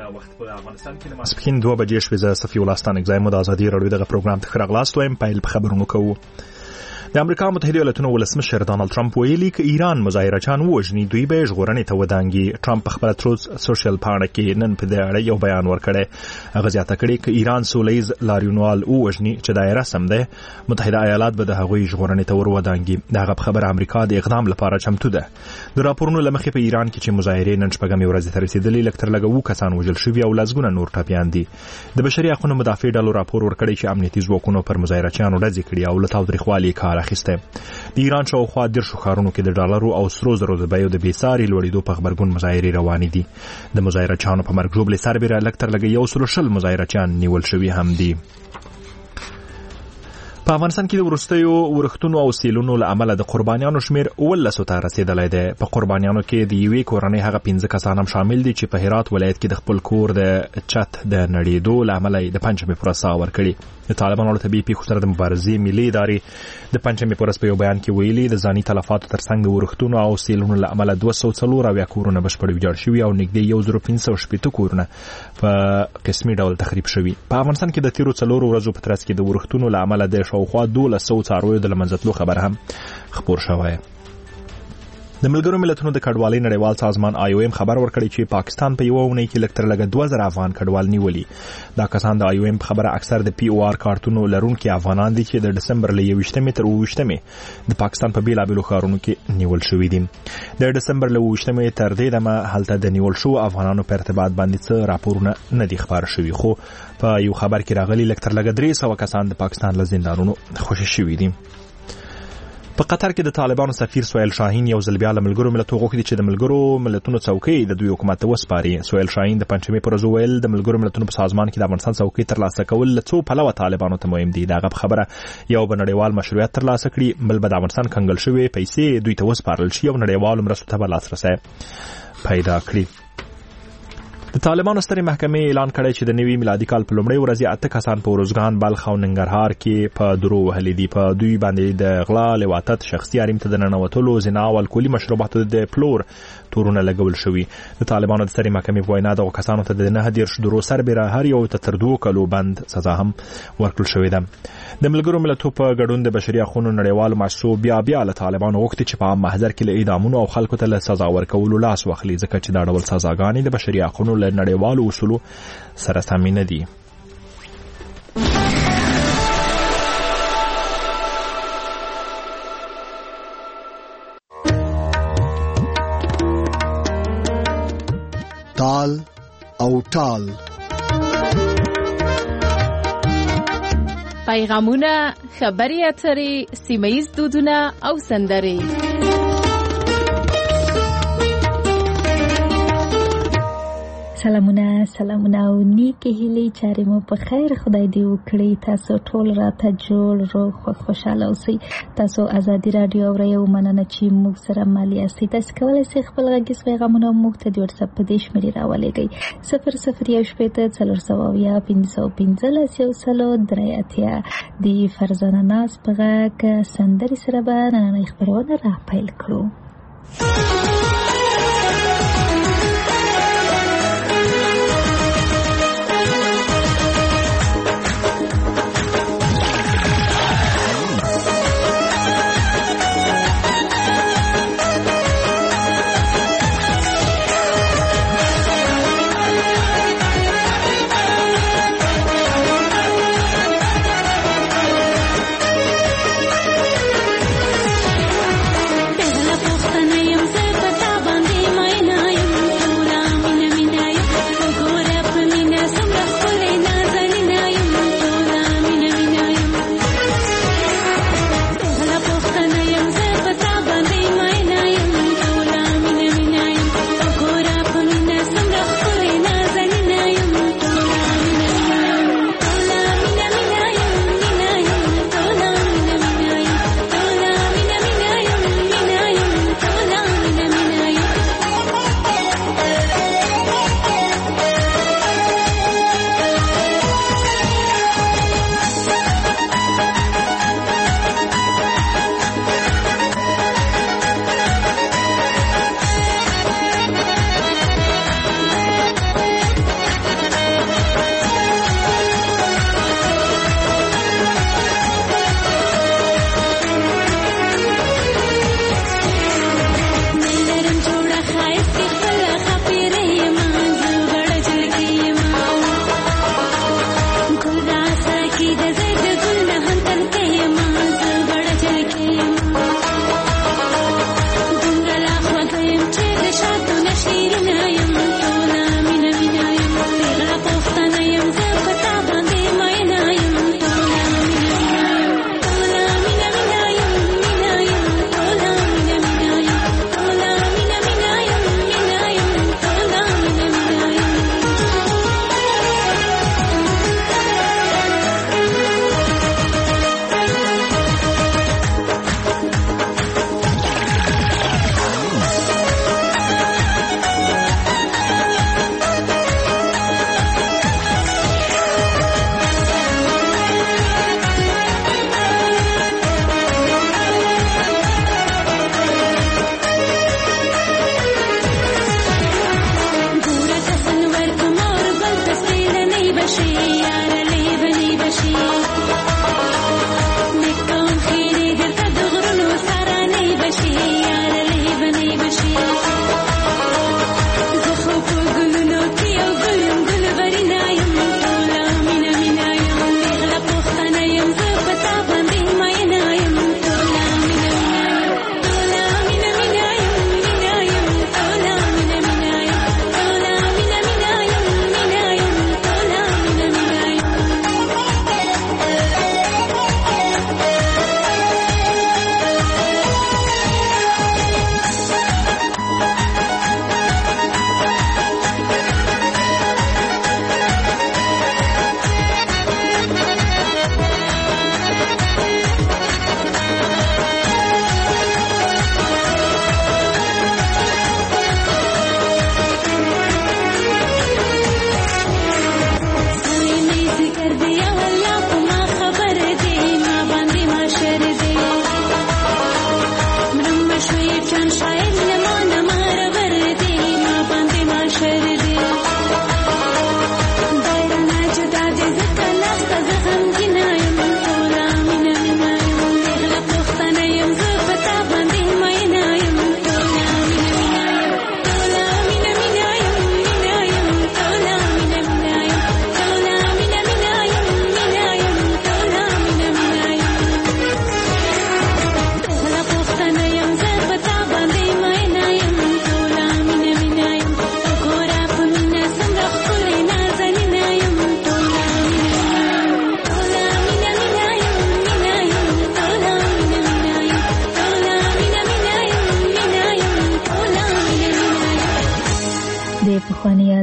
وخت په افغانستان کې د ماسپښین 2 بجې شوې. زه صفي الله ستانک زایم د ازادي راډیو دغه پروګرام ته راغلاست وایم. پیل په خبرونو کوو. د امریکا متحده ایالاتونو ولسمشر ډانلډ ټرمپ ویلي ک ایران مظاهرچان وژني دوی به ژغورنې ته ودانګي. ټرمپ په خپل تروث سوشل پاڼه کې نن په دې اړه یو بیان ورکړی. هغه زیاته کړې ک ایران سولیز لاریونوال وژني چې دا رسم ده متحده ایالات به د هغوی ژغورنې ته ور ودانګي. دغه خبر امریکا د اقدام لپاره چمتو ده. د راپورونو لمخې په ایران کې چې مظاهرې نن شپږمې ورځ ته رسیدلې لکتر لګو کسان وژل شوي او لزګونه نور ټاپیان دي. د بشري حقوقو مدافع ډلو راپور ورکړی چې امنیتي ځواکونو پر مظاهرچیانو ډزې کړې او له تاوتریخوالي کار اخیسته. د ایران شاوخوا 10 ښارونو کې د ډالرو او سرو زرو د بیو د بېساري لوړېدو په خبرګون مظاهرې روانې دي. د مظاهرچیانو په مرګ ژوبلې سربېره لکتر لګي 120 مظاهرچیان نیول شوي هم دي. په افغانستان کې د وروستیو ورښتونو او سیلونو له امله د قربانیانو شمیر 19 ته رسیدلی دی. په قربانیانو کې د یوې کورنۍ هغه 15 کسان هم شامل دي چې په هرات ولایت کې د خپل کور د چت د نړېدو له امله د پنجشنبې په ورځ ساه ورکړي. د طالبانو له طبیعي پیښو سره د مبارزې ملي ادارې د پنجشنبې په ورځ په یو بیان کې ویلي د ځاني تلفاتو ترڅنګ د ورښتونو او سیلونو له امله 240 کورونه بشپړ ویجاړ شوي او نږدې 1560 کورونه په قسمي ډول تخریب شوي. په افغانستان کې د تیرو 4 ورځو په ترڅ کې د ورښتونو له امله د شاوخوا 1200 څارویو د له منځه تلو خبر هم خپور شوی. د ملګرو ملتونو د کډوالۍ نړیوال سازمان IOM خبر ورکړی چې پاکستان په یو اونۍ کې لکتر لګه 2000 افغان کډوال نیولي. دا کسان د IOM په خبره اکثر د POR کارتونو لرونکي افغانان دي چې د دسمبر له 21 تر 28 د پاکستان په بیلابیلو ښارونو کې نیول شوي دي. د دسمبر له 28 تر دې دمه هلته د نیول شو افغانانو په ارتباط باندې څه راپورونه نه دي خبر شوي، خو په یو خبر کې راغلي لکتر لګه 300 کسان د پاکستان له زندانونو خوشي شوي دي. په قطر کې د طالبانو سفیر سهیل شاهین یو ځل بیا له ملګرو ملتونو غوښتي چې د ملګرو ملتونو څوکۍ د دوی حکومت ته وسپاري. سهیل شاهین د پنجشنبې پر ورځ ویل د ملګرو ملتونو په سازمان کې د افغانستان څوکۍ ترلاسه کول له څو پلوه طالبانو ته مهم دي. دغه خبره یو بنړیوال مشروعیت ترلاسه کړي، بل به د افغانستان کنګل شوی پیسې دوی ته وسپارل شي او نړیوالو مرستو ته به لاسرسی پیدا کړي. د طالبانو سترې محکمې اعلان کړی چې د نوي میلادي کال په لومړۍ ورځ 8 کسان په ورزګان، بلخ او ننګرهار کې په درو وهلي دي. په دوی باندې د غلا، لواطت، شخصي حریم ته د ننوتلو، زنا او الکولي مشروباتو د پلور تورونه لګول شوي. د طالبانو د سترې محکمې په وینا دغه کسانو ته د 9 درو سربېره هر یو ته تر 2 کلو بند سزا هم ورکړل شوې ده. د ملګرو ملتونو په ګډون د بشري حقوقو نړیوالو مؤسسو بیا له طالبانو غوښتي چې په عام محضر کې له اعدامونو او خلکو ته له سزا ورکولو لاس واخلي، ځکه چې دا ډول سزاګانې د بشري حقوقو له نړیوالو اصولو سره سمې نه دي. تال او ټال پیغامونه، خبري اترې، سیمه‌ییز دودونه او سندرې. سلامونه او نیکې هیلې چارې مو په خیر خدای دې وکړي. تاسو ټول راته جوړ روغ خوشاله اوسئ. تاسو ازادي رادیو اورئ او مننه چې موږ سره مالي یاستئ. تاسو کولی شئ خپل غږیز پیغامونه موږ ته د واتساپ په دې شمېرې راولېږئ 00141515 د فرزانه ناز په غږ سندرې سره به نننۍ خپرونه را پیل کړو. पहला पोखता नहीं हमसे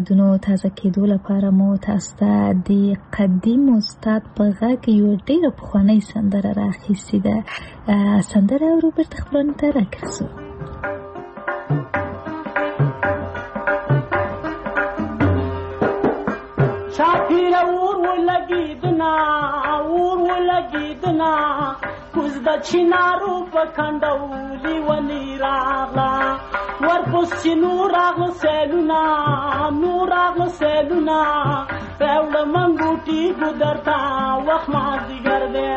یادونو تازه کېدو لپاره مو تاسو ته د قدیم استاد په غږ یو ډېره پخوانۍ سندره راخیستې ده. سندره روبرت خپلوانو ته راکړسو. شاپیر اور ولګیدنا کوز د چینارو په کنډولي ونی راغلا ورپسې نور راغله سیلونه راوړه منګوټي ګودرته وخت مازدیګر دی.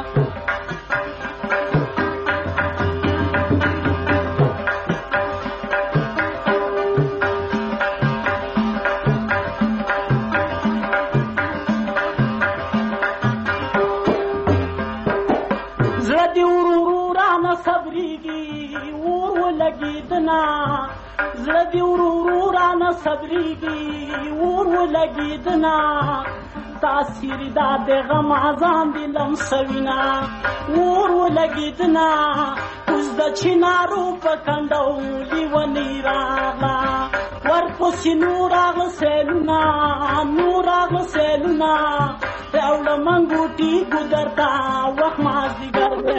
زړه دی ورو رانه صبرېږي اور ولګېدنا تاثیر دا د غم اذان دې لمسوینا اور ولګېدنا اوس د چینارو په کنډولي ونې راغله ورپسې نور راغله سیلونه راوړه منګوټي ګودرته وخت مازدیګر دی.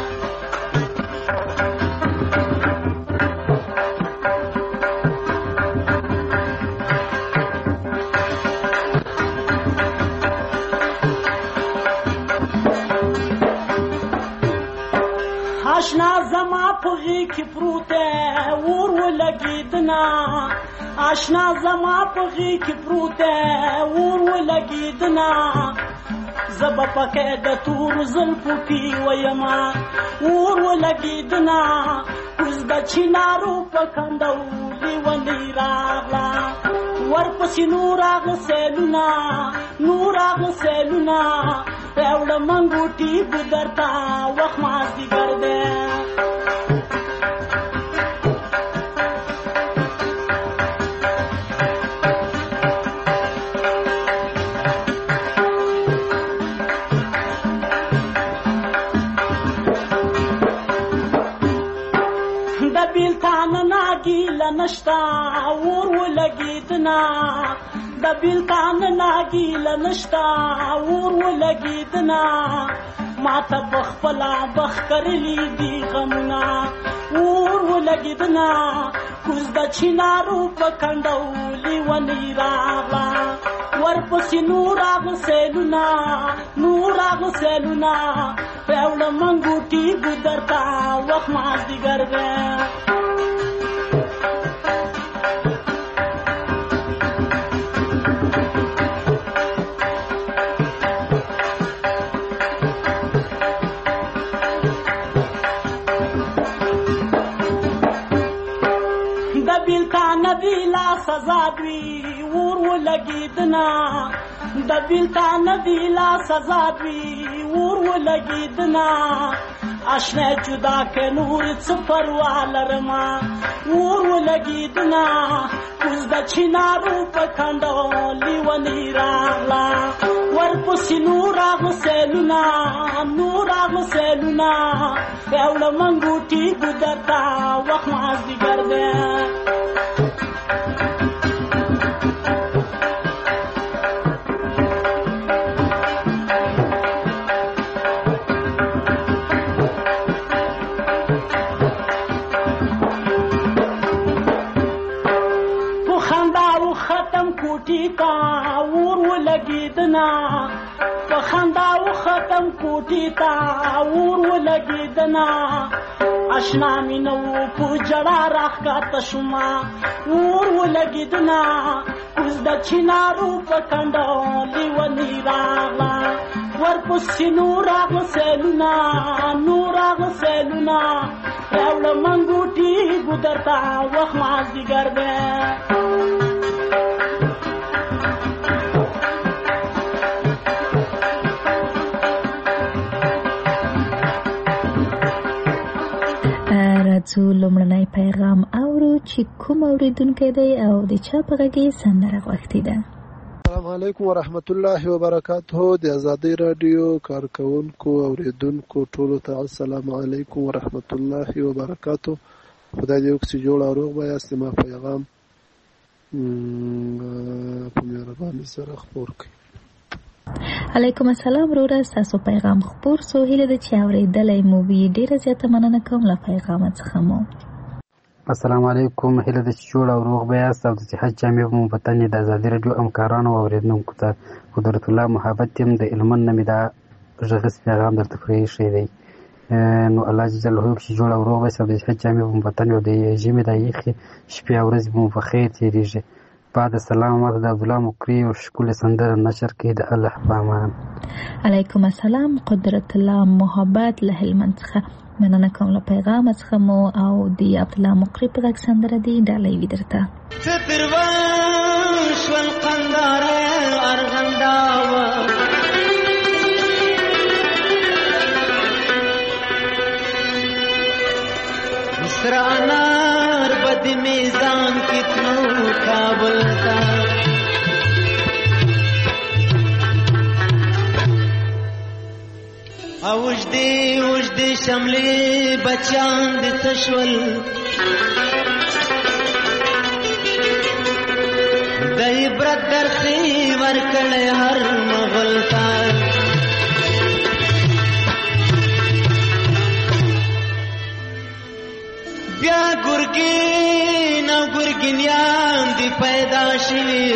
آشنا زما په غېږ کې پروت دی اور ولګېدنا آشنا زما په غېږ کې پروت دی اور ولګېدنا زه به پکې د تورو زلفو پیویمه اور ولګېدنا اوس د چینارو په کنډولي ونې راغله ورپسې نور راغله سیلونه راوړه منګوټي ګودرته وخت مازدیګر دی. د بیلتان ناګیله نشته اور ولګېدنا د بیلتان ناګیله نشته اور ولګېدنا ماته په خپله بخت کرلي دي غمونه اور ولګېدنا کوز د چینارو په کنډولي ونې راغله ورپسې نور راغله سیلونه راوړه منګوټي ګودرته وخت مازدیګر دی. نبیلا سزا دوی اور ولګېدنا د بیلتان نبیلا سزا دوی اور ولګېدنا آشنا جدا که نور څه پروا لرمه اور ولګېدنا اوس د چینارو په کنډولي ونې راغله ورپسې نور راغله سیلونه راوړه منګوټي ګودرته وخت مازدیګر دی. اور ولګېدنا په خندا و ختم کوټې ته اور ولګېدنا آشنا مې نه و په ژړا راښکته شومه اور ولګېدنا اوس د چینارو په کنډولي ونې راغله ورپسې نور راغله سیلونه راوړه منګوټي ګودرته وخت مازدیګر دی. راځو لومړنی پیغام اورو چې کوم اوریدونکی دی او د چا په غږ یې سندره غوښتې ده. السلام علیکم ورحمت الله وبرکاته. د ازادۍ رادیو کارکونکو اوریدونکو ټولو ته السلام علیکم ورحمت الله وبرکاته. خدای دې وکړي چې جوړ او روغ به یاست. ما پیغام په مهرباني سره خپور کړئ. علیکم السلام وروره، ستاسو پیغام خپور سو. هیله ده چې اورېدلی مو وي. ډېره زیاته مننه کوم له پیغامه څخه مو. السلام علیکم. هیله ده چې جوړ او روغ به یاست او د صحت جامې به مو په تن یې. د ازادي راډیو همکارانو او اورېدونکو ته قدرت الله محبت یم د هلمند نه مې دا غږیز پیغام درته پرېښی دی. نو الله جل جلاله چې جوړ او روغ به یاست او د صحت جامې به مو په تن یې او د ژمي دا یخې شپې او ورځې به مو په خیر تېرېږي. بعد السلام ماته د عبدالله مکري او ښکلې سندره نشر کړي د الله په امان. علیکم السلام. قدرت الله محبت له هلمند څخه مننه کوم له پیغام څخه مو او د عبدالله مکري په غږ سندره دی ډالۍ وي درته. سترون شول قنداره ارغنداوه سر انار بد میزان کتنو کابل تا اوجدی شملې بچان د تشول د عبرت درسي ورکړې هر مغل تا بیا ګرګین او ګرګینیان دی پیدا شوي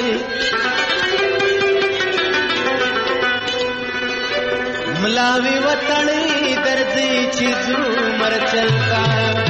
ملاوی وطنی درځي چې زو مرچلتا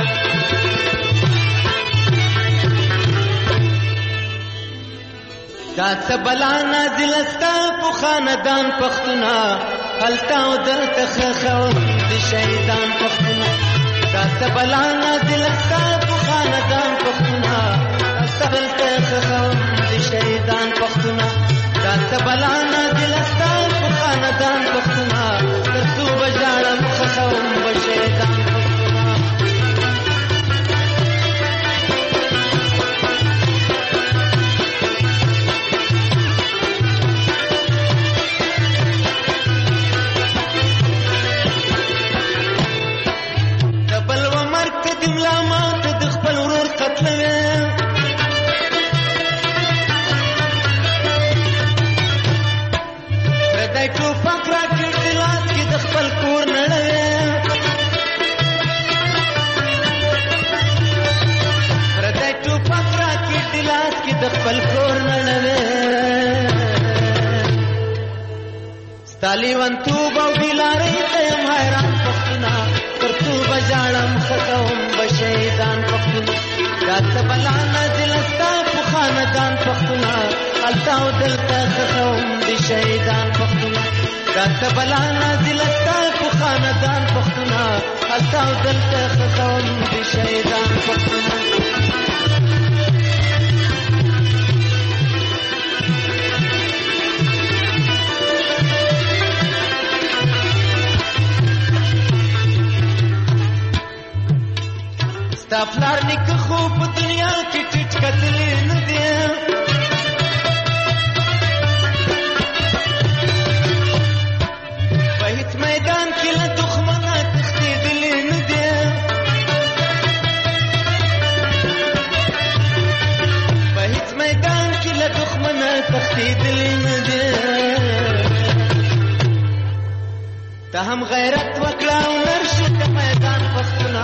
دا څه بلا نازل استا په خاندان پښتونه هلته او دلته خو د شهیدان پښتونه دا څه بلا نازل استا په خاندان پښتونه هلته دلته خو د شهیدان پښتونه دا څه بلا نازل استا په خاندان پښتونه ترڅو بجاړم خو بشهیدان तालीवन तू बौगिलारे तेम हैरान पख्तुना कर तू बजाड़म खतौम बशैदान पख्तुना रात बलाना दिलस्ता खानदान पख्तुना अलताव दिलता खतौम बशैदान पख्तुना रात बलाना दिलस्ता खानदान पख्तुना अलताव दिलता खतौम बशैदान पख्तुना ستا پلار نیکه خو په دنیا کې ټیټ کتلی نه دی په هیڅ میدان کې له دښمنه تښتېدلی نه دی په هیڅ میدان کې له دښمنه تښتېدلی نه دی ته هم غیرت وکړه او نرشې د میدان پښتونه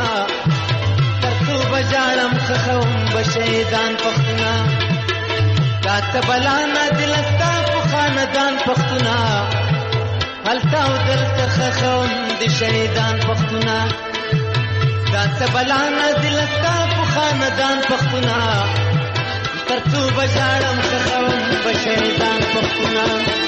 بجاړم خخوم بشهیدان پښتونه دا ته بلانا دلستا په خاندان پښتونه هلته او دلته خخوم د شهیدان پښتونه دا ته بلانا دلستا په خاندان پښتونه ترڅو بجاړم خخوم بشهیدان پښتونه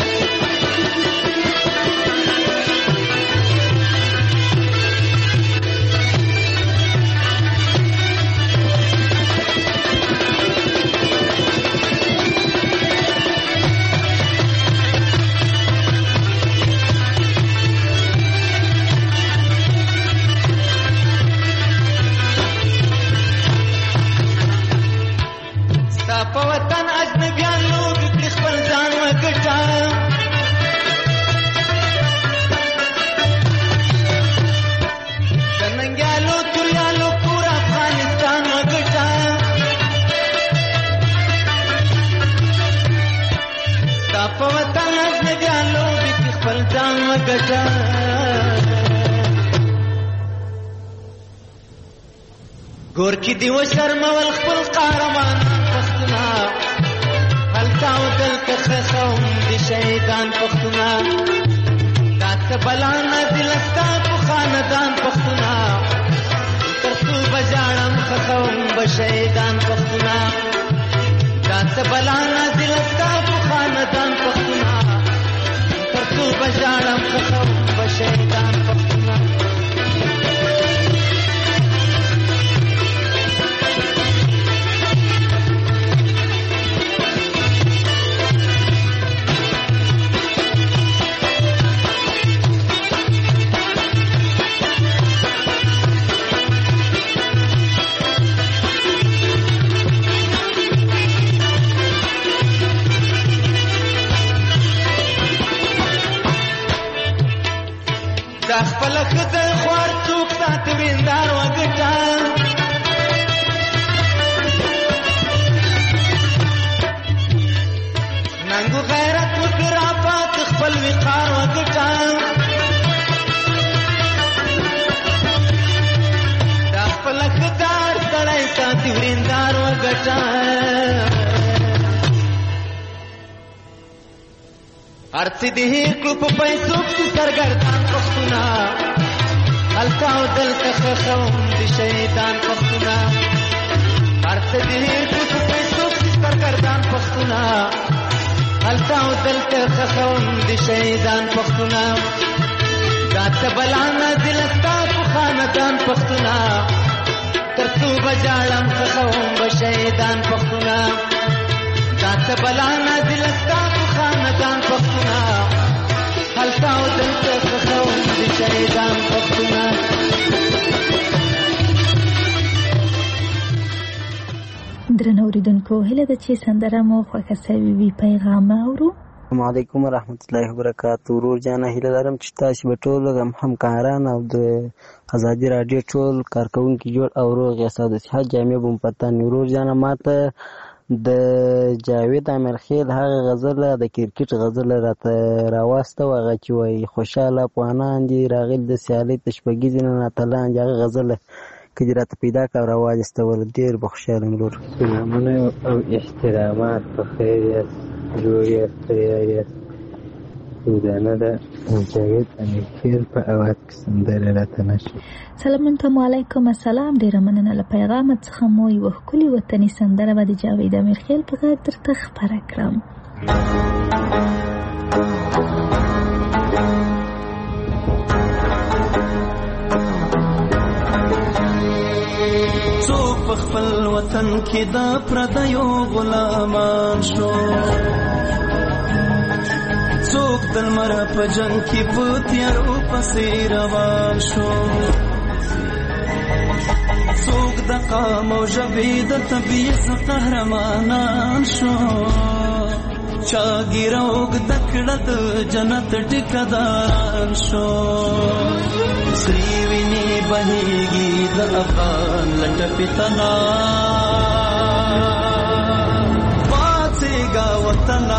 په وطن اجنبیان لوګ کړي خپل ځان وګټه د ننګیالو توریالو پورا افغانستان وګټه وګټه ګور کې دی وشرمول خپل قهرمان پښتونه هلته او دلته خخوم د شهیدان پښتونه دا څه بلا نازل ستا په خاندان پښتونه تر څو بجاړم خخوم به شهیدان پښتونه دا څه بلا نازل ستا په خاندان پښتونه تر څو بجاړم خخوم به شهیدان پښتونه خپل خدای خوار څوک سات ویندار وګټه ننګو غیرت وکړه پات خپل وقار وګټه دا خپل خدای سړی سات ویندار وګټه ارڅ دې کو په پیسو کې سرګردان پښتونه هلته او دلته خخوم د شهیدان پښتونه ارڅ دې کو په پیسو کې سرګردان پښتونه هلته او دلته خخوم د شهیدان پښتونه دا څه بلا نازل ستا په خاندان پښتونه تر څو بجاړم خخوم به شهیدان پښتونه دا څه بلا نازل ستا په خاندان پښتونه هلته او دلته خخوم د شهیدان پښتونه درنو اوریدونکو هیله ده چې سندره مو خوښه سوي وي پیغام اورو السلام علیکم ورحمت الله وبرکاته ورور جانه هیله لرم چې تاسو به ټول همکاران او د ازادي رادیو ټول کارکونکي جوړ او روغ یاست د صحت جامع بم پتن ورور جانه ماته د جاوید امیرخیل هغه غزل د کرکټ غزل راته راواسته هغه چې وایي خوشاله افغانان دي راغلي د سیالۍ تشبګیزې نه اتلان دي هغه غزل که دې راته پیدا کړه او راواجستول ډېر به خوشحاله یم ورور سلامونه او احترامات په خیر یاست جوړ یاست تیار یاست سودانه ده جاوید امیرخیل په اواز کې سندره راته نشي سلامونه علیکم السلام ډیره مننه له پیغامت څخه مو یوه ښکلې وطني سندره به د جاوید امیرخیل په غږ درته خپره کړم څوک په خپل وطن کې د پردیو غلامان شو څوک د لمر په جنګ کې په تیارو پسې روان شو څوک د قام او ژبې د طبیعت قهرمانان شو چا ګیره اوږده کړه د جنت ټیکهداران شو سرې وینې بهېږي د افغان له ټپې تنا پاڅېږه وطنه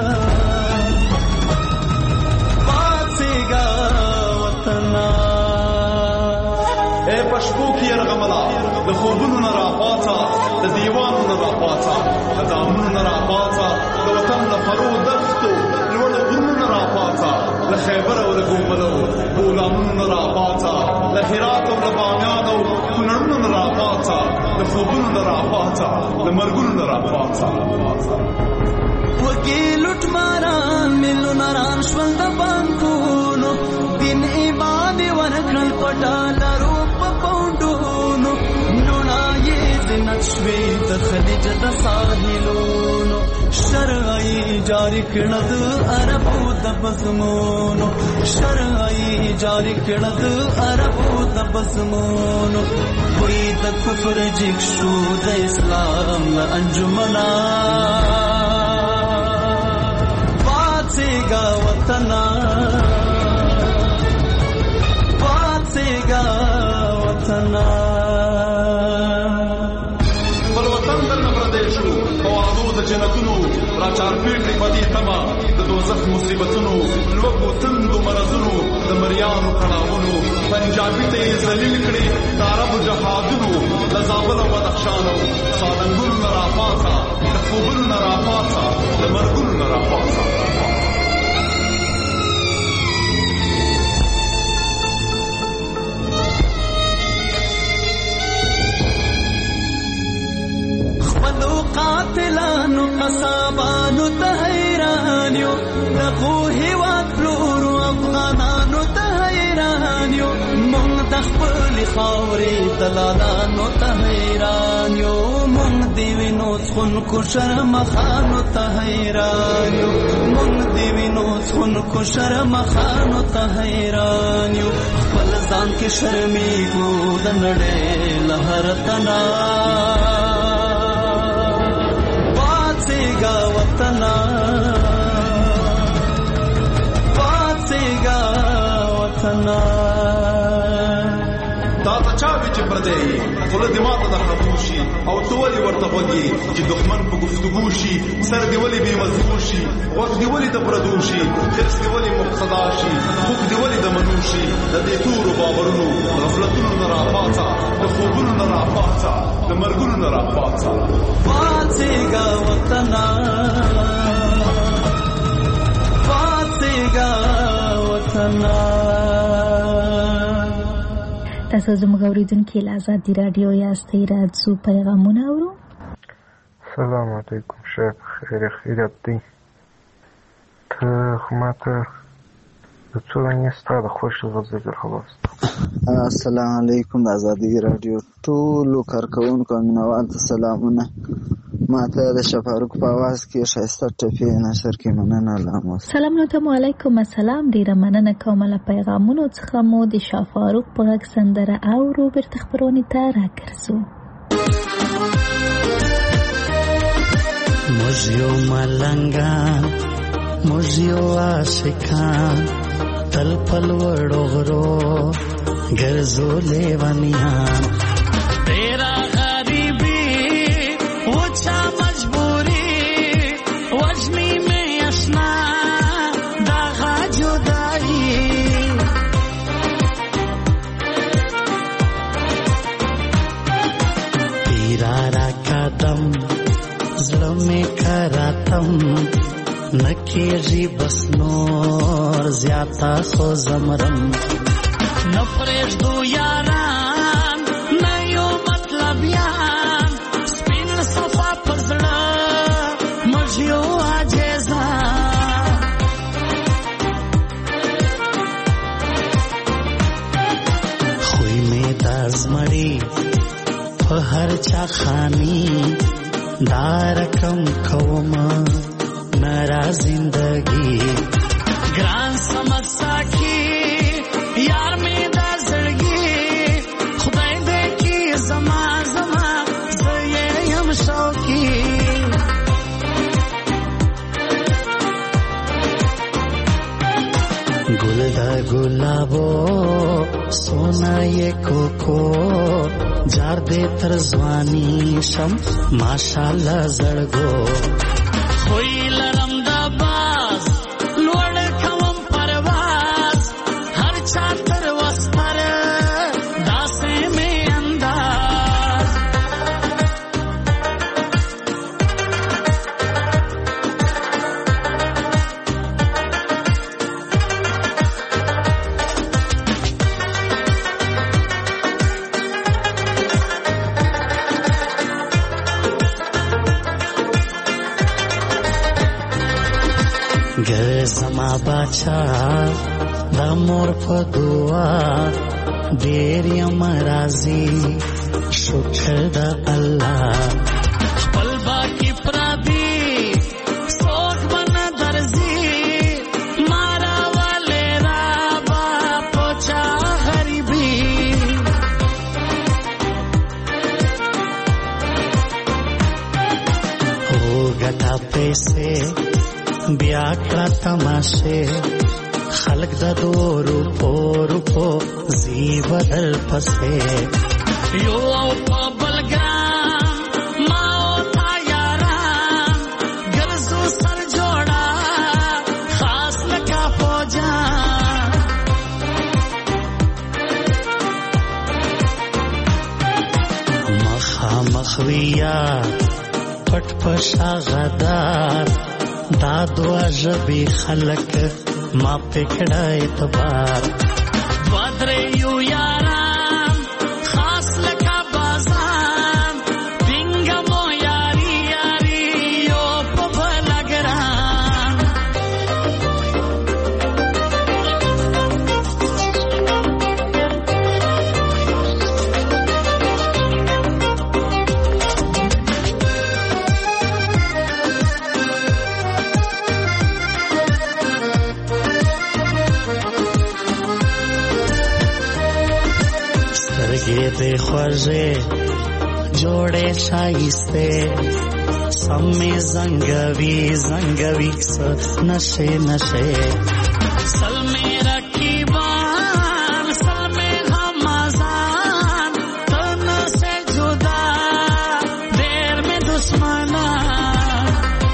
اے پشپو کی ارغملا د خوبونو نه راپاڅه د دیوانو نه راپاڅه د دامونو نه راپاڅه د وطن له پرو دښتو لوړو غرونو نه راپاڅه له خیبر او له ګوبلو غلامونو نه راپاڅه له هرات او له بامیان او کونړونو نه راپاڅه د خوبونو نه راپاڅه د مرګونو نه راپاڅه وګي لوټ ماران ملونه ران شول د بانکونو دین ایمان ورکړل پټالرو په پوندونو نونا یې زینت شوي د خلیج د ساحلونو شرعي جاری کړه د عربو د بزمونو شرعي جاری کړه د عربو د بزمونو وې د کفر جګ شو د اسلام له انجمنا پاتېږه وطنه بل وطن در نبردې شو په وعدو د جنتونو را چارپېټې په دې تمه د دوزخ مصیبتونو لوګو تندو مرزونو د مریانو کړهونو پنجابي ته ذلیل کړي د عربو جهادونو د زابل او بدخشانو سالنګونو نه راپاڅه د خوبونو نه راپاڅه د مرګونو نه راپاڅه قاتلانو قصابانو ته حیران یو دغو هیواد پلورو افغانانو ته حیران یو مونږ د خپلې خاورې دلالانو ته حیران یو مونږ د وینو څښونکو شرمخانو ته حیران یو مونږ د وینو څښونکو شرمخانو ته حیران یو خپل ځان کې شرمېږو د نړۍ له هر تنا پاتېږه وطنه پاتېږه وطنه دا ته چا وی چې پردی خوله دې ماته د خاموشي او ته ولې ورته غوږې چې دښمن په گفتگو شي سر دې ولې بې مضمون شي غوږ دې ولې د پردو شي حرص دې ولې مقتدا شي خوږ دې ولې د منو شي د دې تورو باورونو غفلتونو نه راپاڅه د خوبونو نه راپاڅه د مرګونو نه راپاڅه پاتېږه وطنه پاتېږه وطنه. تاسو زموږ اوریدونکي له ازادي راډیو یاستئ، راځو پیغامونه اورو. سلام علیکم شیخ، خیریت دی؟ ته خو ماته د څو ورځې ستا د خوښې غزل راوست. السلام علیکم د ازادي راډیو ټولو کارکوونکو او مینوال ته سلامونه. ماته د شفاروق په اواز کې ښایسته ټپې نشر کې مننه لاموس. سلام علیکم. السلام، ډیره مننه کوم له پیغامونو څخه مو د شفاروق په غږ سندره اورو بیرته خپرونې ته راګرځو. موږ یو ملنګان، موږ یو عاشقان، تل پل وړو غرو ګرځو لیونیان. تیرا غریبی وچا مجبوری وجنی میں اشنا داغا جدائی. تیرا را قدم زلمی کراتم نکیږي بس نور زیاتا خو زمرم. نپریږدو یاران نه یو مطلبیان، سپین صفا پر زړه موږ یو عاجزان. خوی مې د زمري په هر چا خاني دا رقم کومه نرا زندگی گران سمجھ ساکی یار میں دا زړګي خدای دې کی زما زما زې هم شوقي. گل دا گلابو سونا یہ کوکو جار دے تر ځواني شم ماشاءالله زړګو. خوی لرم دا باز لوړ کوم پرواز هر چا تر وستر داسې می انداز. گر زما باچا دا مور په دعا ډېر یم راضي شکر د الله. خپل باقي پردي څوک به نه درځي مارا والې را با پوچا غریبي. هو ګټه پیسې بیا کړه تماشه خلق د دورو پورو زی بدل پسه یو او په بلګرام ما او تا یاران ګرځو سر جوړا مخویا پټ پشا غدار دا دوا ژبې خلک ما پکړه اعتبار بدر یو یاران خاص لکه بازان دینګمو یاری یاری یو په بلګران سترګې دې خوږې جوړې شایسته سمې زنګوي زنګوي نشه نشه سلمې رقیبان سلمې غمازان تن سے جدا دیر میں دشمنان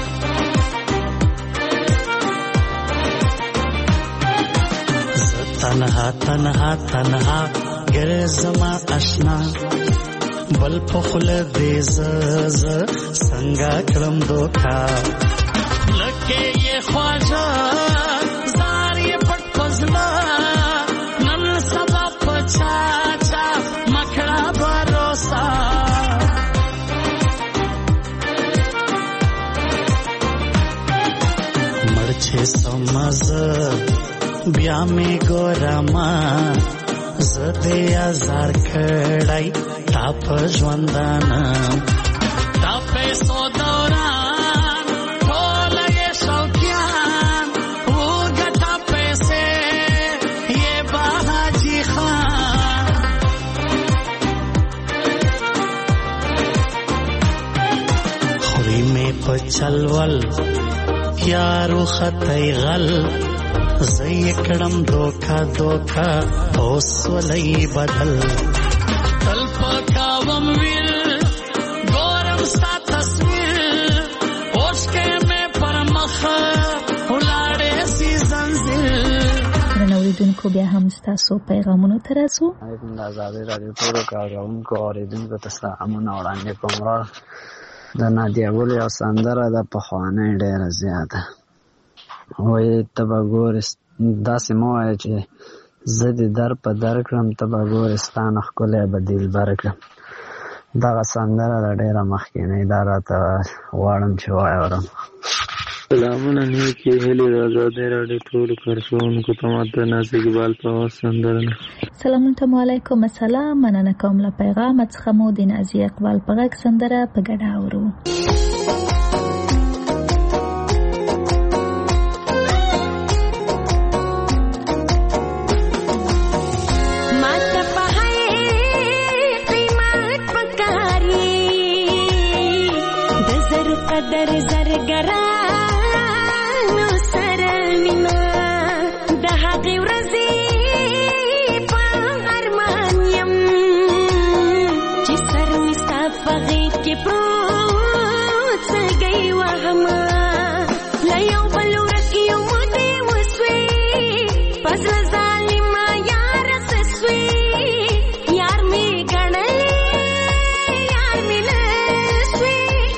تنها تنها تنها گر زما اشنا بل پخل دیز سنگا کرم دوکھا لکے یہ خواجہ زار یہ پٹ پزلا نن سبا پچا چا مکھڑا بھروسہ مرچے سمز بیا میں گورما زده ازار کړای تا په ژوندانا تا پیسو دوران ټول یې شوقیان وګټه پیسې یې باجی خان خوی می په چلول یارو خطای غل زی کڑم دوکھا دوکھا اوس ولئی بدل تل پکاوم ویل گورم ستا تصویر اوش کے میں پر مخ ولاړې سی زنځیر اوریدونکو بیا هم ستاسو پیغامونو ته راځو. علیکم د ازادۍ راډیو ټولو کارکوونکو اوریدونکو ته سلامونه وړاندې کوم. د نادیه ګل یو سندره ده پخوانۍ ډېره زیاته وایي ته به ګورې داسې مه وایه چې زه دې در په در کړم ته به ګورې ستا نه ښکلی به دلبر کړم. دغه سندره ده ډېره مخکینۍ دا راته غواړم چې واورم. سلامونه نیکې هیلې د ازادۍ راډیو ټولو کارکوونکو ته ماته ناز اقبال په آواز سندره ده. سلامونه ته علیکم السلام. مننه کوم له پیغامه څخه مو د نازي اقبال په غږ سندره په ګډه اورو. قدر زرګرانو سره مینا د هغې ورځې په ارمان یم چې سر مې ستا په غېږ کې پروت سګۍ وهمه له یو بل ورځ یو مودې وسوې په زړه ظالمه یاره څه سوې یار مې ګڼلې یار مې نه سوې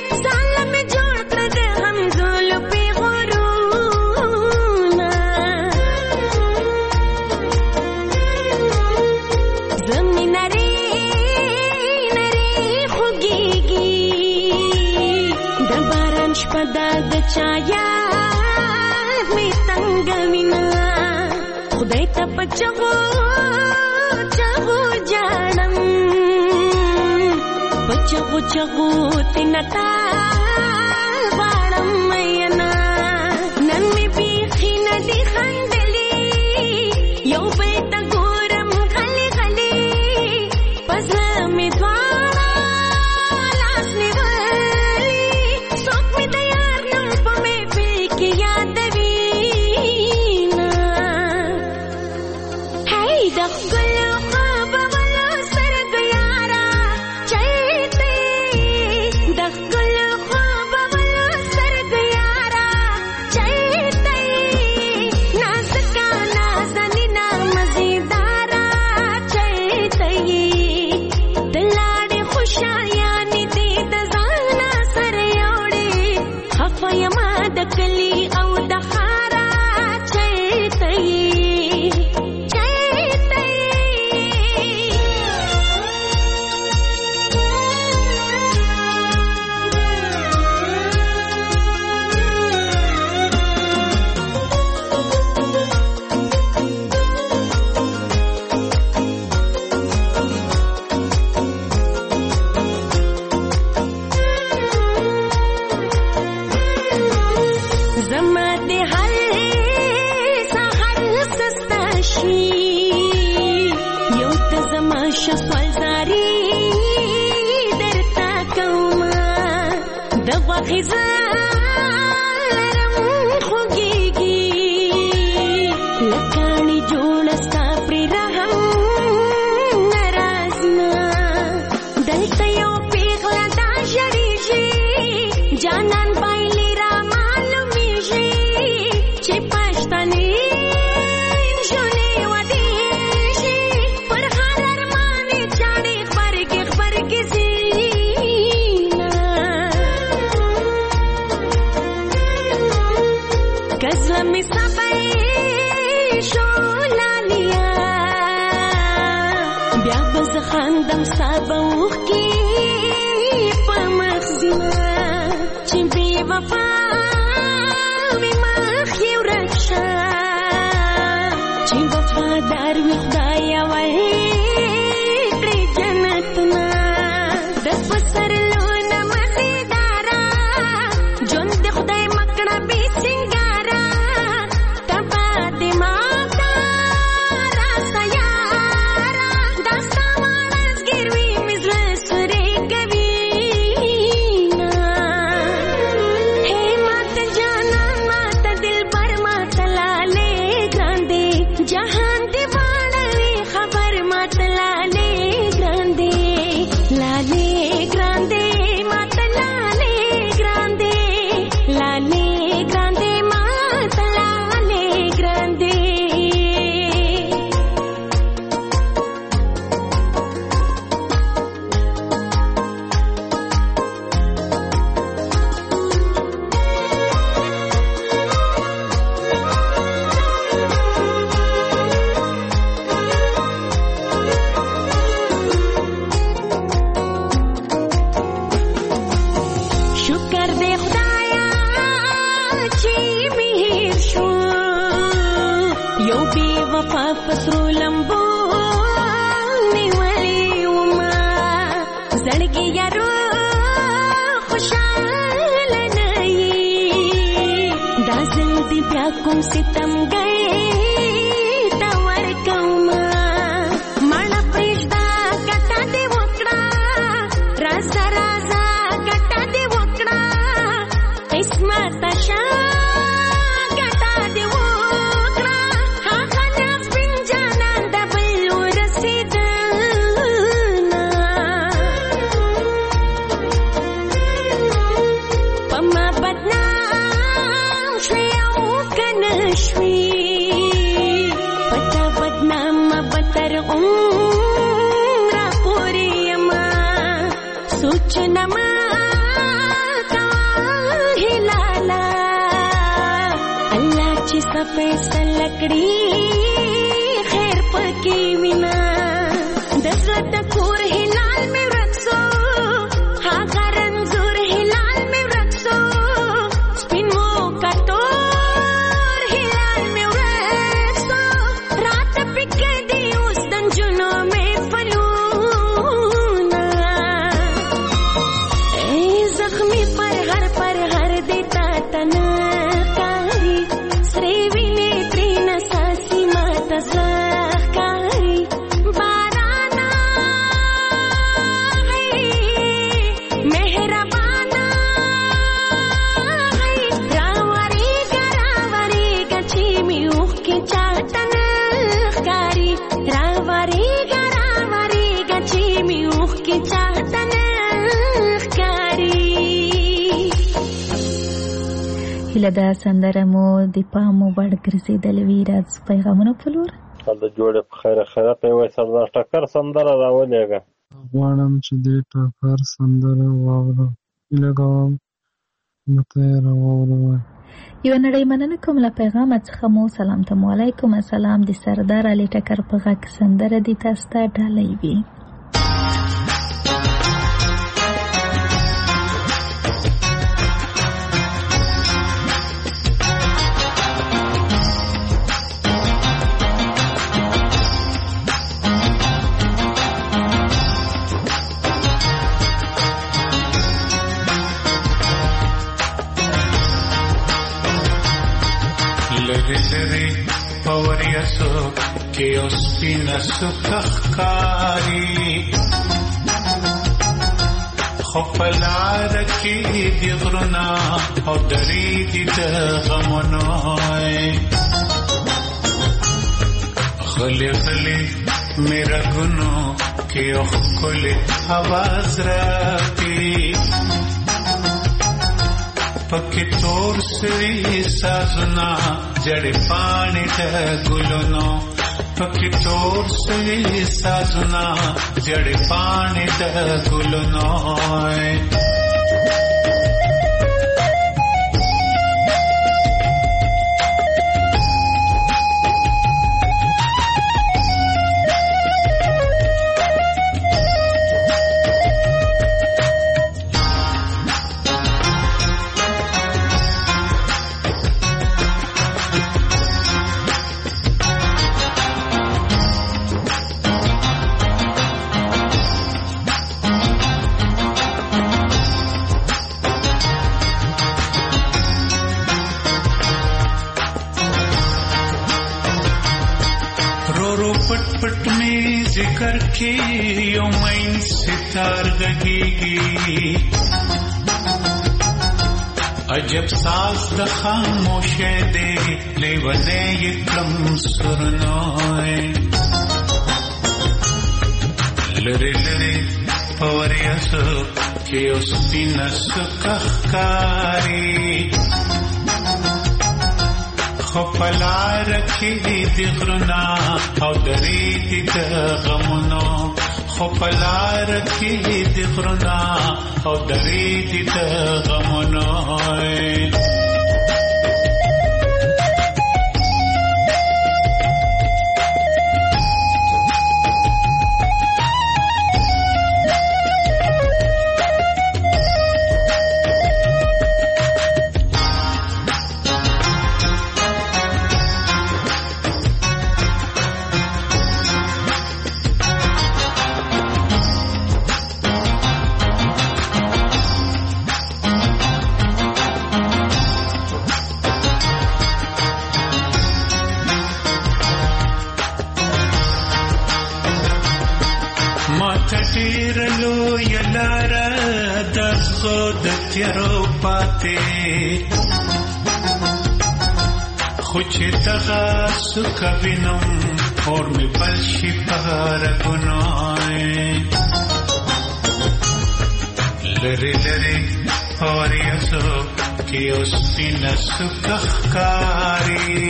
پدا د چایا می تنگ مینا خدای ته پچغو چغو جانم پچغو چغو تنتا وارم مینا نن می بیخی ندی خندلی یو بیت ګورم غلی غلی پزله می دوارا لاس نیولی څوک می د یار نوم په مې کې یادوینا هی د ښکلو خوبه والا سترګو یاره چلته د ښکلو خوبه یار وی خدایا ورکړي جنتنا د پسرلونه مزیدارا جون د خدای مکړه بي سنگارا تبا د ماتا را سيارا دا سامان ګروي مزل سوري کوي نا هي مات جانا مات دل پر مات لاله ګاندي جهان دی باندې خبر مات لاله ګاندي لاله ګاندي مات لاله ګاندي لاله ګاندي مات لاله ګاندي شکر دې خدایا چې مهر شو یو بي وفا پسرو لمبو نیولې وما زړګي یارو خوشاله نه دا ځل دې بیا کوم ستم گئے تا ورکوما مانا پرېږدا ګټه دې وکړه رازه رازه ګټه دې وکړه قسمت شا ګټه دې وکړه هغه ناز سپین جانان د بل ورسېدنه په ما بدنام شوې او که نه شوې په تا بدنامه به تر عمره پورې یمه سوچونه مه کوه هلاله الله چې څه فیصله کړي خیر پکې وینا د زړه د کور هلال مې ورک سو هغه رنځور هلال مې ورک سو سپین مو کټور هلال مې ورک سو راته پکې دی اوس د نجونو محفلونه ای زخمی پر هر دیتا تنکاری سری ویني ترین ساسي ماته زخکاری بارانا غي مهربانا غي راوریگا چی می اوخ کی چاہتن خکاری راوریگا چی می اوخ کی چاہتن خکاری هیله ده سندره مو د پامو وړ ګرځېدلې وي راځو پیغامونه په لور د جوړې په خیر خیرات یې وایي سردار ټکر سندره راولېږه غواړم چې دې ټکر سندره واورم هیله کوم نو ته یې راواوروئ یوه نړۍ مننه کوم له پیغامه څخه مو سلام ته مو علیکم السلام د سردار علي ټکر په غږ سندره دې تاسو ته ډالۍ وي لری لری پوریاسو کې اوس پینا سخکاری خپلار کې دی غرنا او درې دي د غمونو خلی خلی میرا ګنو کې او خپل आवाज راکې پکې تور سوي سازنا جړې پانی ته ګلونو پکې تور سوي سازنا جړې پانی ته ګلونو فکر کې یو مین ستار غږیږي عجب ساز د خاموشه دی لیونه یې کړم سرنوی لری لری پوریاسو کې اوس سپینه سکه ښکاري خو په لار کې د غرونه او درې دي د غمونو خو په لار کې د غرونه او درې دي د غمونو خوچ تغا سکا بینم اور می بلشی پار گنائی لری لری پاریسو کی اس پین سکا خکاری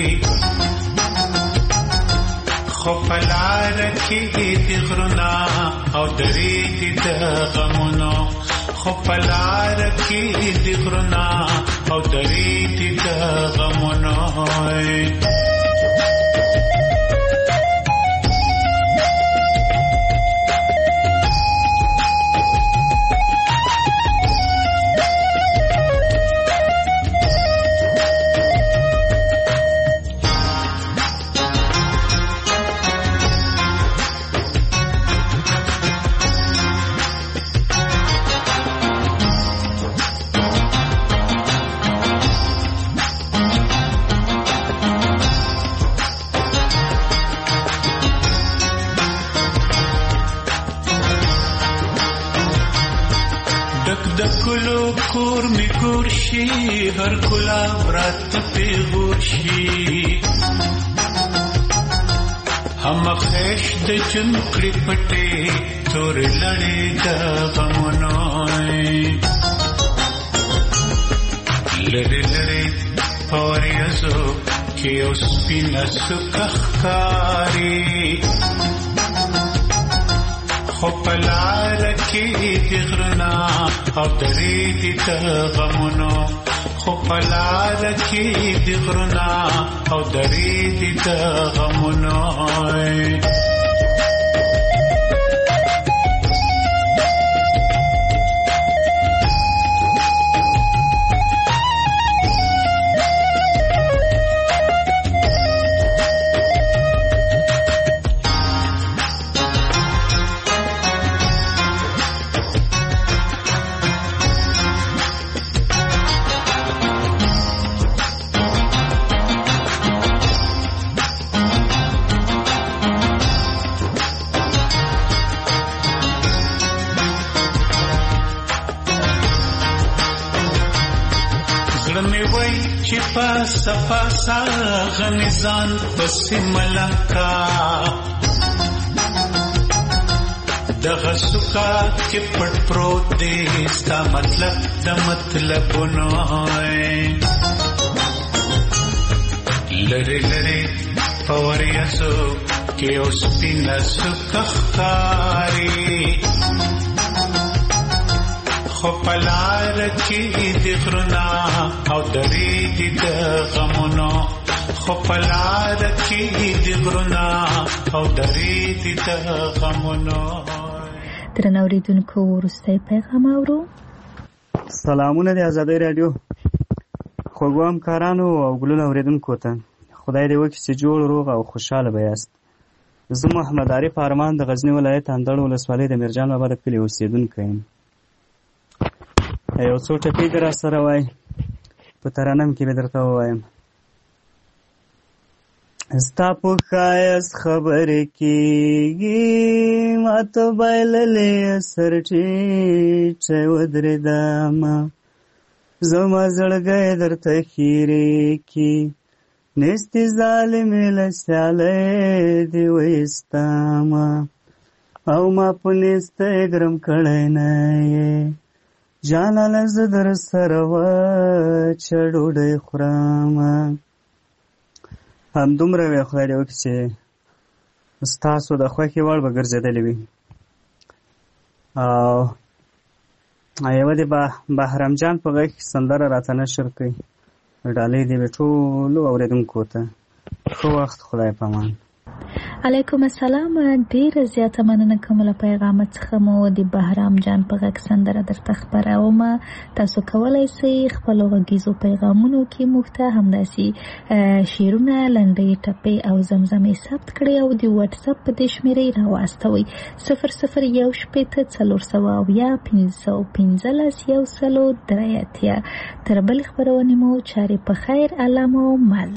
خوپلا رکی دی غرنا او دری دی غمونو خوپلا رکی دی غرنا او دری دی غمونو کور می ګورشي هر ګلاب رات په ګورشي هم خېش د چنکړې پټې تور لړې د غمونو لری لری پوریاسو کې اوس پینه سکه ښکاري خوپلار کې د غرنا او درې دي د غمونو خوپلار کې د غرنا او درې دي د غمونو صفا غنزان پسی ملکا دغه سکا چې پټ پروت دی ستا مطلب د مطلبونو لری لری پوریاسو کې اوس پینه سکه ښکاري خوپلار کې د غرنا او درې دي د غمونو خوپلار کې د غرنا او درې دي د غمونو. درنو اوریدونکو وروستی پیغام اورو. سلامونه د آزادۍ رادیو خوږو همکارانو او ګلونو اوریدونکو ته خدای دې وکړي چې جوړ روغ او خوشحاله به یاست. زه محمد عارف ارمان د غزني ولایت اندړ ولسوالۍ د میرجان بابا د کلي اوسېدونکی یم. یو څو ټپې دې راسره وایي په ترانم کې به درته ووایم. ستا په ښایست خبرې کېږي ماته بایللې سر ټیټه ودرېدمه زما زړګی درته خیرې کې نیستې ظالمې له سیالۍ دې ویستمه او ما په نیسته ګرم کړی نه یې جانانه زه در سره وچه ډوډۍ خورمه. همدومره وی خدای دې وکړي چې ستاسو د خوښې وړ به ګرځېدلې وي. او یوه دې بهرام جان په غږ کې سندره راته نشر کوي. ډالۍ دې وي ټولو اورېدونکو ته. ښه وخت، خدای پامان. علیکم السلام. ډیره زیاته مننه کوم له پیغامت څخه مو د بهرام جان په غږ سندره درته خپروم. تاسو کولی شئ خپلو غږیزو پیغامونو کې موږ ته همداسې شعرونه، لنډۍ، ټپې او زمزمې ثبت کړئ او د واتساپ په دې شمېرې راواستوئ 0014700515 تر بلې خپرونې مو چارې په خیر، الله مو مل.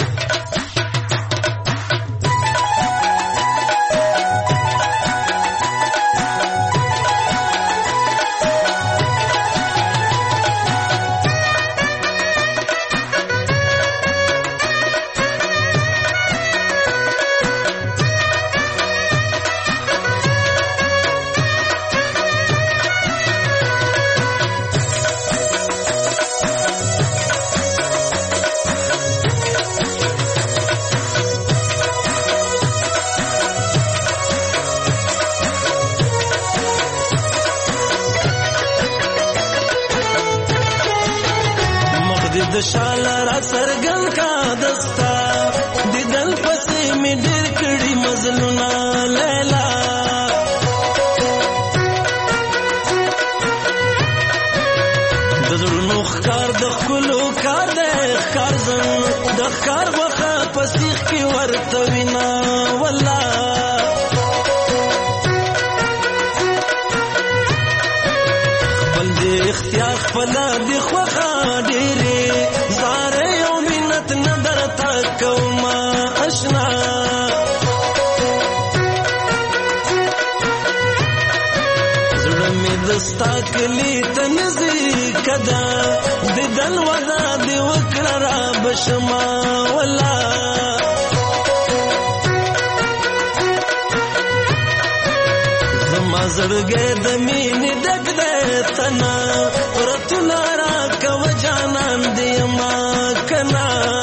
شاله را سرګن کا دستا دیدل پسې می ډېر کړي مزلونه لیلا د زړونو ښکار د ښکلو کار دی ښکار زن د ښکار غوښه په سیخ کې ورته وینا والله خپل دې اختیار خپله دې خوښه ډېرې ستا کلی ته نزدیک ده دیدن وعده دې وکړه را بشما والله زما زړګی د مینې ډک دی تنه پرتونه راکوه جانان دې یما کنه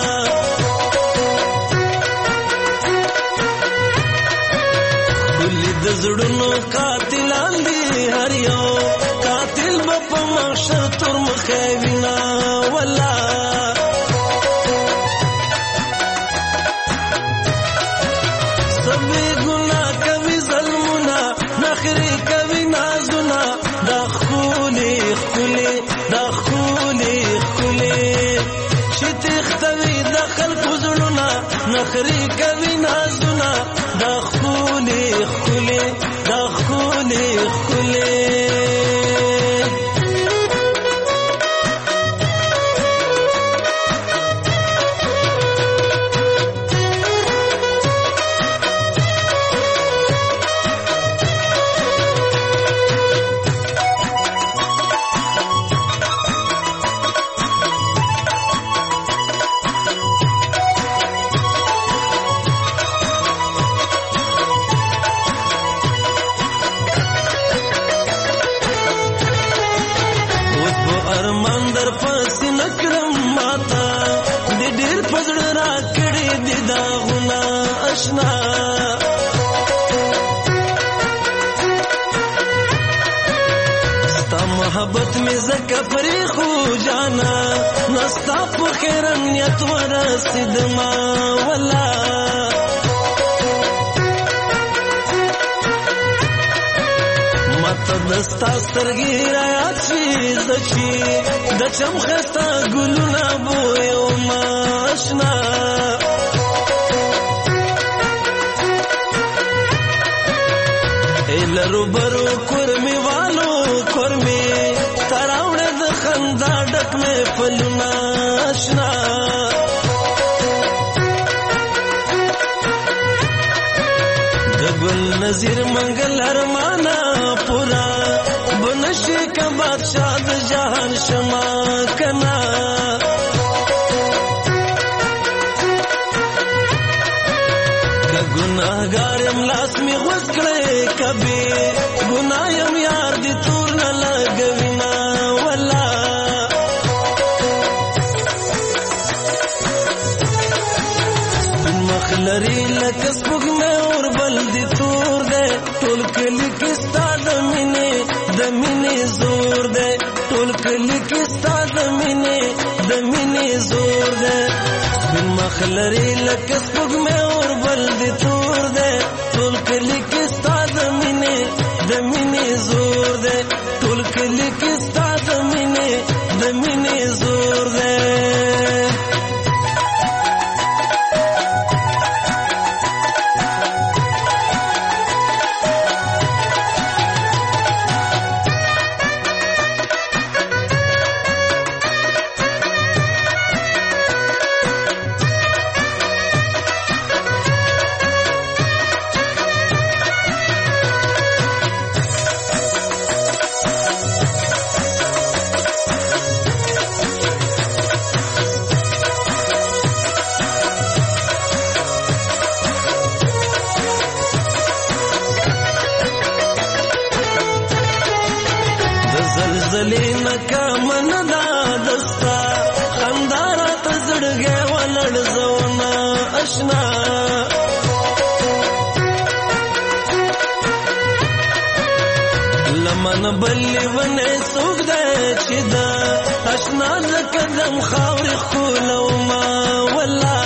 ښکلي د زړونو قاتلان دي هر یو قاتل به په محشر تر مخې وینا والله سبې ګناه کوي ظلمونه نخرې کوي نازونه دا ښکلي ښکلي دا ښکلي ښکلي چې تښتوي د خلکو زړونه نخرې کوي نازونه دا ښکلي ښکلي دا ښکلي ښکلي محبت میں زکا پری خو جانا نستا پو خیرن نیت ورسید ما والا مت دستا سترگی رایات شیز دچی دچم خستا گلونا بویو ماشنا ایلرو برو کرمی والو کرمی تراوڑے د خندا ڈک میں پلونا اشنا نظیر منگل ارمانا پورا بنشی کا بادشاہ د جهان شما کنا که گناهگار املاس می غوز کړي کبي ګنایم یار دی تور نه لګوینا والله لري لکه سپوږمۍ اور بل دي تور دی ټول کلی کې ستا د مینې زور دی ټول کلی کې ستا د مینې زور دی سپین مخ لري لکه سپوږمۍ اور بل دي تور دی ټول کلی کې ستا د مینې زور دی ټول کلی کې ستا د مینې زور دی زلزلین کا من دادستا خندارا تزڑگے ولڑ زونا اشنا لمن بلی ونه سوک دے چیدا اشنا زکدم خاوری خولو ما والله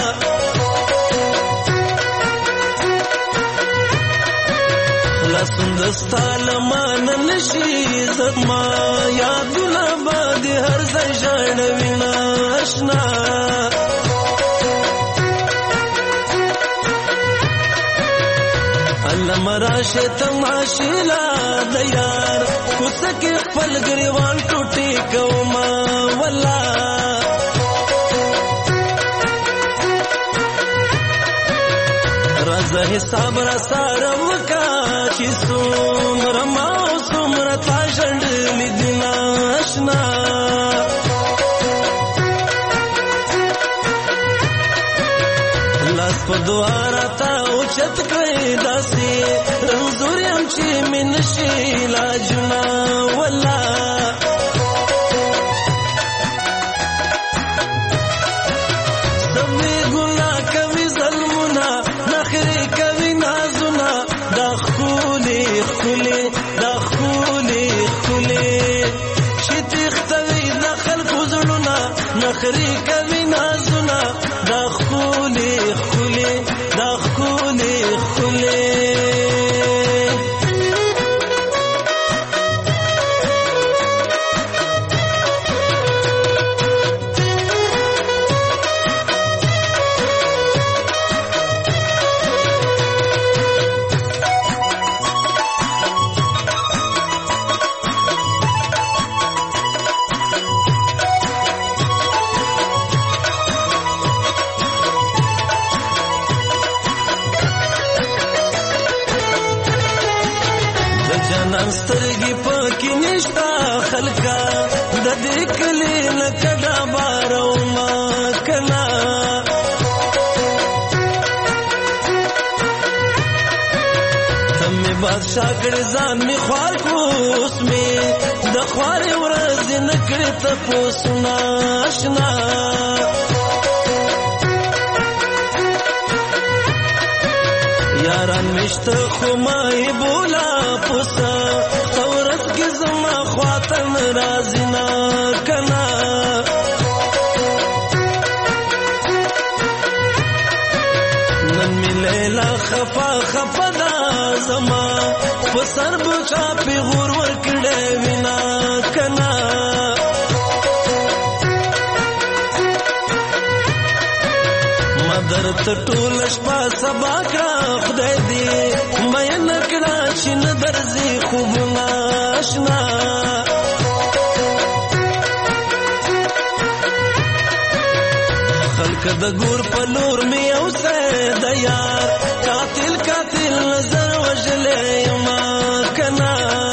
سندستا لمان نشی زما یادونا بادی هر ځای ژړوینا اشنا علم راشه تماشیلا د یار کوڅه خپل ګریوان ټوټي کوما والله رازه حساب را سره وکا چې څومره ما او څومره تا ژړلي دي ناشنا لاس په دعا راته اوچت کړئ داسې رنځور یم چې مې نشي علاجونه والله سمې ګناه کوي ظلمونه نخرې کوي نازونه دا ښکلې چې تښتوي د خلکو زړونه نخرې کوي نازونه دا ښکلې جانان سترګې پکې نشتا خلکا د دې کلي نه کډا بارو ما کنا تمې بادشاہ کړې ځان می خوار کو اوس می د خوارې ورځې نه کړې تپوسونه اشنا یاران مشت خمای بولا پوسا تورس کی زما خواتن رازینا کنا نن می لیلا خفا دا زما پسر بچا پی غور ورکڑے وینا کنا مدر تټول شپه سبا کړه خدای دې مې نکړه چې نه درځي خوبونه آشنا خلک د ګور په لور مې اوسه د یار قاتل نظر وجلې ما کنا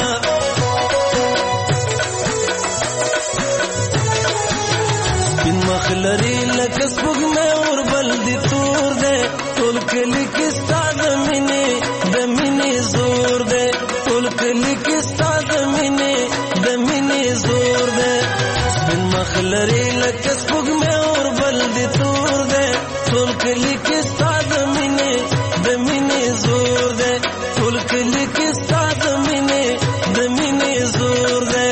بن مخلري لکه سپوږمۍ اور بل دي تور دې ټول کلی کې ستاد مینې د مینې زور دې ټول کلی کې ستاد مینې د مینې زور دې بن مخلري لکه سپوږمۍ اور بل دي تور دې ټول کلی کې ستاد مینې د مینې زور دې ټول کلی کې ستاد مینې د مینې زور دې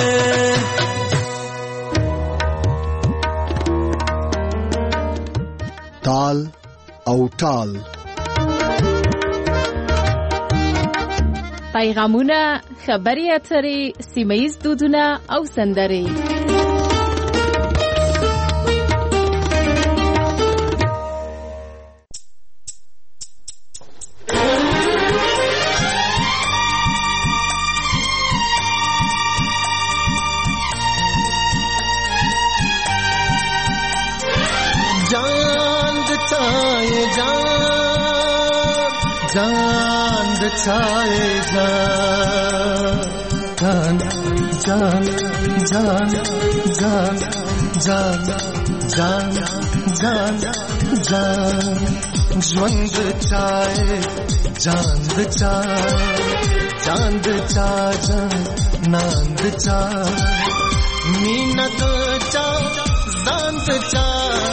تال او ټال پیغامونه، خبري اترې، سیمه‌ییز دودونه او سندرې. चाहे जान जान जान जान जान जान जान जान ज्वंद चाहे चांद चांद नांद चा मीनत चा जांद चा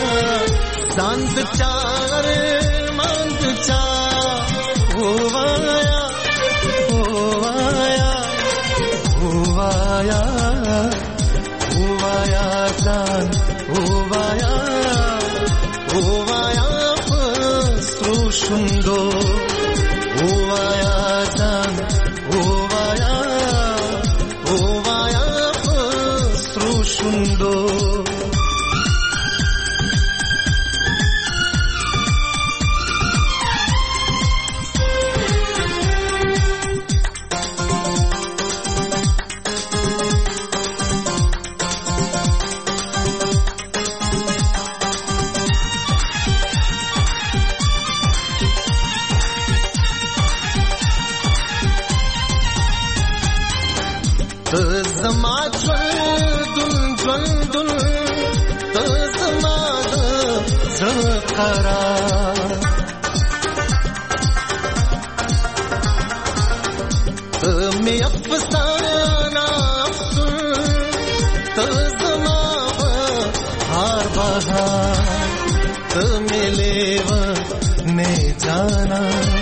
रे मांद चा होवाया होवाया होवाया होवाया जान होवाया होवाया पस्रुशुंदो होवाया जान होवाया होवाया पस्रुशुंदो मैं अफसाना तज़मा हार बहार मिलेव ने जाना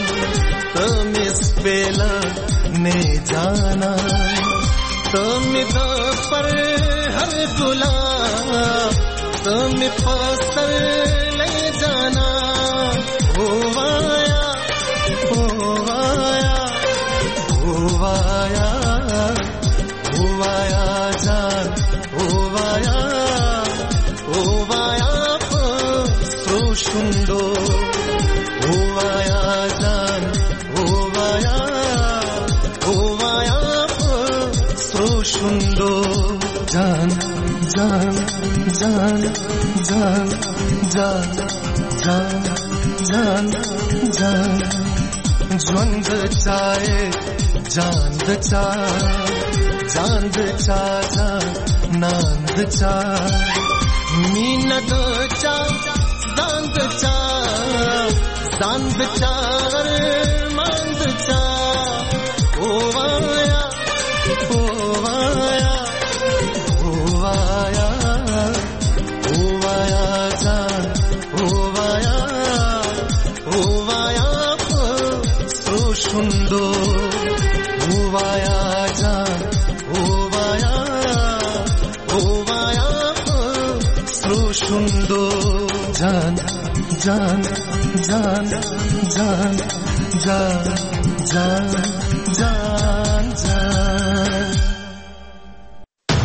मिसपेला ने जाना में पर हर गुला में फसल ले जाना होवाया होवाया होवाया होवाया जान होवाया होवाया पस्रुशुंदो होवाया जान होवाया होवाया पस्रुशुंदो जान जान जान जान जान जान जान जान ज्वंद चाहे चांद चा चांद चा नांद चा मीनत चा दांद चा दांद चा मांद चा होवाया होवाया होवाया होवाया जान होवाया होवाया पस्रुशुंदो होवाया जान होवाया होवाया पस्रुशुंदो जान जान जान जान जान जान जान